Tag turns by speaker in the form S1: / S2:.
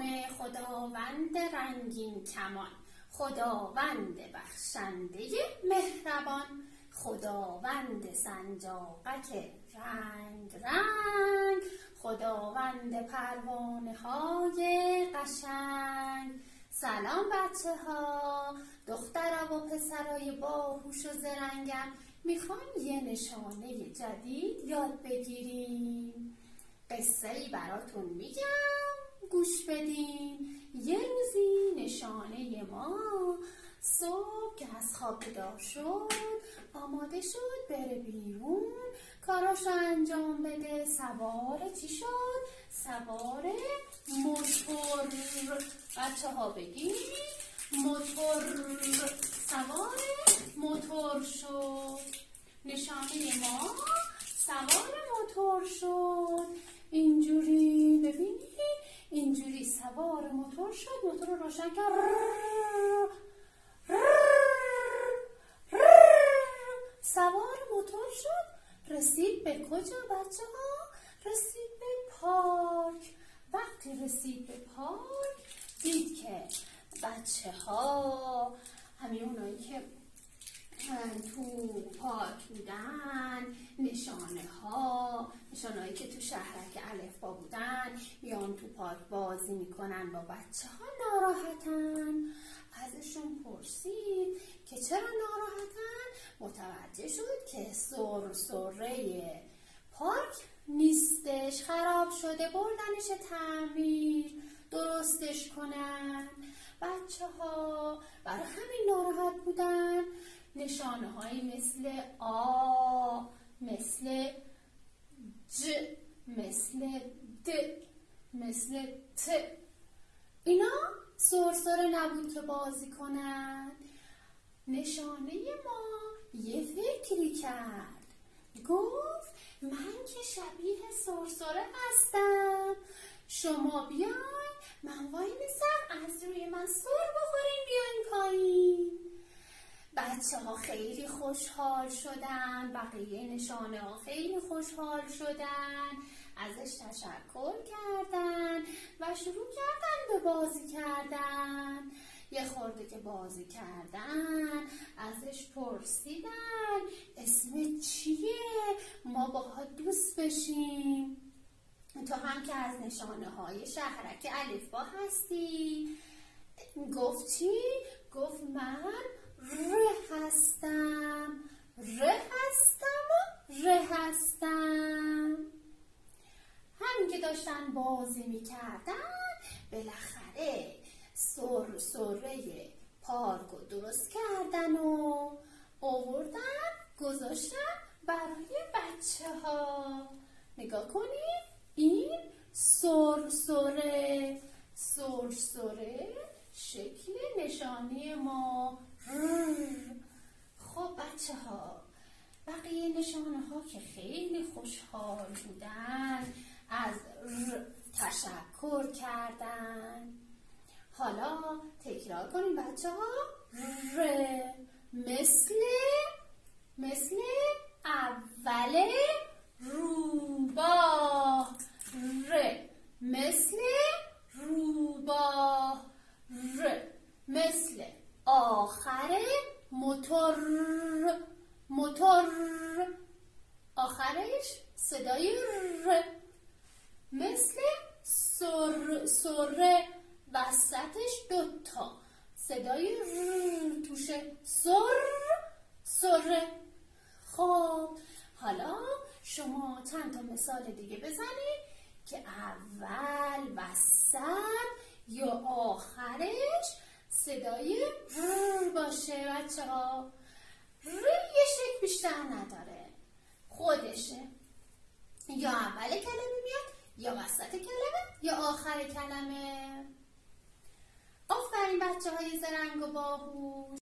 S1: نام خداوند رنگین کمان، خداوند بخشنده مهربان، خداوند سنجاقک رنگ رنگ، خداوند پروانه های قشنگ. سلام بچه ها، دخترا و پسرای باهوش و زرنگم، میخوام یه نشانه جدید یاد بگیریم. قصه‌ای براتون میگم، گوش بدین. یه روزی نشانه ما صبح که از خواب بیدار شد، آماده شد بره بیرون کاراشو انجام بده. سوار چی شد؟ سوار موتور. بچه ها بگید موتور. سوار موتور شد. نشانه ما سوار موتور شد. اینجوری ببینید، اینجوری سوار موتور شد. موتور رو روشن کرد. سوار موتور شد. رسید به کجا بچه ها؟ رسید به پارک. وقتی رسید به پارک دید که بچه ها، همه اونایی که تو پارک بودن، نشانه هایی که تو شهرک الفبا بودن، میان تو پارک بازی میکنن با بچه ها، ناراحتن. ازشون پرسید که چرا ناراحتن. متوجه شد که سره پارک نیستش، خراب شده، بردنش تعمیر درستش کنن. بچه ها برای همین ناراحت بودن. نشانه هایی مثل آ، مثل ج، مثل د، مثل ت، اینا سرسره نبود که بازی کنن. نشانه ما یه فکری کرد. گفت من که شبیه سرسره هستم، شما بیاین من وای میسم، از روی من سر بخورین، بیاین پایین. بچه ها خیلی خوشحال شدن، بقیه نشانه ها خیلی خوشحال شدن، ازش تشکر کردن و شروع کردن به بازی کردن. یه خورده که بازی کردن ازش پرسیدن اسم چیه، ما باهات دوست بشیم. تو هم که از نشانه های شهرک الفبا هستی. گفت چی؟ گفت من ر هستم، ر هستم و ر هستم. همین که داشتن بازی میکردن، بالاخره سره پارک رو درست کردن و آوردن گذاشتن برای بچه ها. نگاه کنید، این سرسره شکل نشانه ما. خب بچه ها، بقیه نشانه ها که خیلی خوشحال بودن، از تشکر کردن. حالا تکرار کنیم بچه ها. ر مثل اول روباه. ر مثل روباه. ر مثل آخر موتور. آخرش صدای ر. مثل سره، وسطش دوتا صدای ر توشه. سره. خب حالا شما چند تا مثال دیگه بزنید که اول، وسط یا آخرش صدای ر باشه. بچه ها یه شکل بیشتر نداره، خودشه. یا اول کلمه میاد، یا وسط کلمه، یا آخر کلمه. آفرین بچه های زرنگ و باهوش.